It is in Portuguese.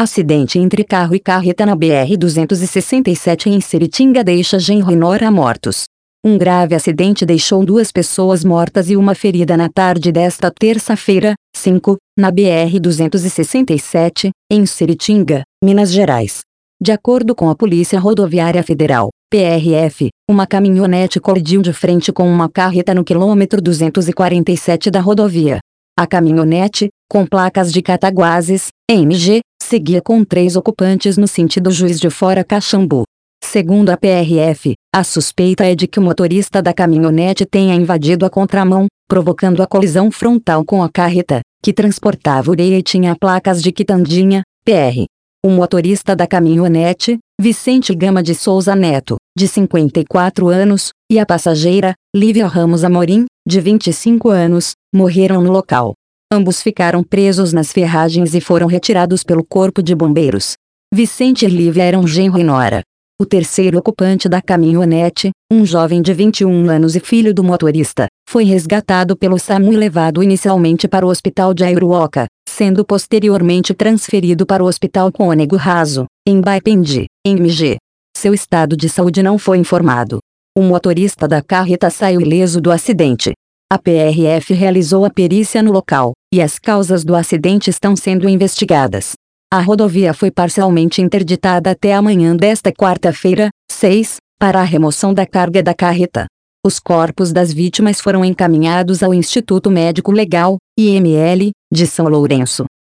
Acidente entre carro e carreta na BR-267 em Seritinga deixa genro e nora mortos. Um grave acidente deixou 2 pessoas mortas e uma ferida na tarde desta terça-feira, 5, na BR-267, em Seritinga, Minas Gerais. De acordo com a Polícia Rodoviária Federal, PRF, uma caminhonete colidiu de frente com uma carreta no quilômetro 247 da rodovia. A caminhonete, com placas de Cataguases, MG, seguia com 3 ocupantes no sentido Juiz de Fora Caxambu. Segundo a PRF, a suspeita é de que o motorista da caminhonete tenha invadido a contramão, provocando a colisão frontal com a carreta, que transportava ureia e tinha placas de Quitandinha, PR. O motorista da caminhonete, Vicente Gama de Souza Neto, de 54 anos, e a passageira, Lívia Ramos Amorim, de 25 anos, morreram no local. Ambos ficaram presos nas ferragens e foram retirados pelo Corpo de Bombeiros. Vicente e Lívia eram genro e nora. O terceiro ocupante da caminhonete, um jovem de 21 anos e filho do motorista, foi resgatado pelo SAMU e levado inicialmente para o hospital de Aiuruoca, sendo posteriormente transferido para o Hospital Cônego Raso, em Baipendi, em MG. Seu estado de saúde não foi informado. O motorista da carreta saiu ileso do acidente. A PRF realizou a perícia no local, e as causas do acidente estão sendo investigadas. A rodovia foi parcialmente interditada até amanhã desta quarta-feira, 6, para a remoção da carga da carreta. Os corpos das vítimas foram encaminhados ao Instituto Médico Legal, IML, de São Lourenço.